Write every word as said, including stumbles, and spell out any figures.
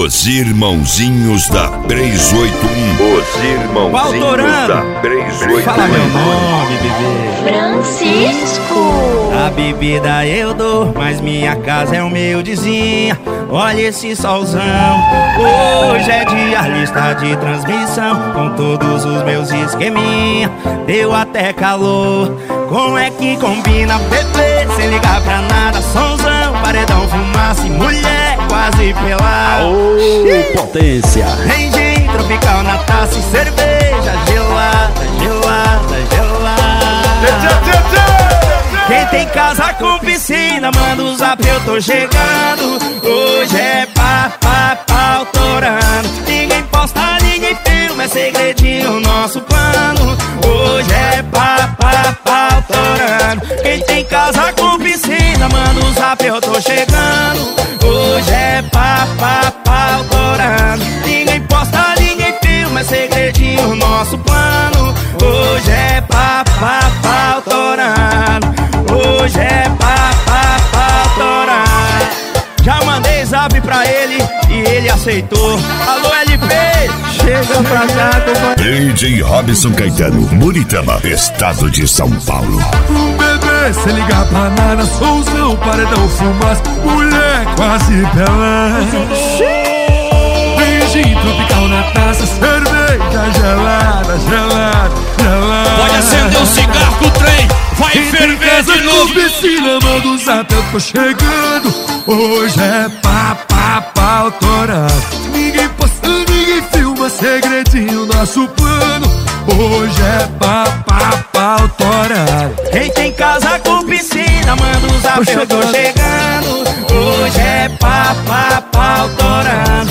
Os irmãozinhos da três oito um. Os irmãozinhos da três oito um. Fala meu nome, bebê. Francisco. A bebida eu dou, mas minha casa é humildezinha. Olha esse solzão. Hoje é dia, lista de transmissão, com todos os meus esqueminha. Deu até calor. Como é que combina, bebê? Sem ligar pra nada, solzão, paredão, fumaça e mulher quase pelada. Oh, potência. Tem gin tropical na taça e cerveja gelada, gelada, gelada. Quem tem casa com piscina, manda o zap, eu tô chegando. Hoje é pá, pá, pá, autorando. Ninguém posta, ninguém filma, é segredinho nosso plano. Hoje é pá, pá, pá, autorando. Quem tem casa com piscina, manda o zap, eu tô chegando. Hoje é pá, pá, pá, autorando. Ninguém posta, ninguém filma, é segredinho nosso plano. Hoje é pá, pá, pá, autorando. Hoje é pá, pá, pá, autorando. Já mandei zap pra ele e ele aceitou. Alô L P, chega pra cá, companheiro. D J Robson Caetano, Muritama, estado de São Paulo. Bebê, se ligar pra nada, solzão, paredão, fumaça, mulher quase pelada. Beijinho tropical na taça, cerveja gelada, gelada, gelada. Pode acender um cigarro que o trem vai ferver de novo. Piscina, manda o zap, eu tô chegando. Hoje é pá, pá, pá, autorado. Ninguém posta, ninguém filma, segredinho nosso plano. Hoje é pá, pá, pá, autorado. Quem tem casa com piscina, manda o zap, eu tô chegando. Hoje é pá, pá, pá, autorado.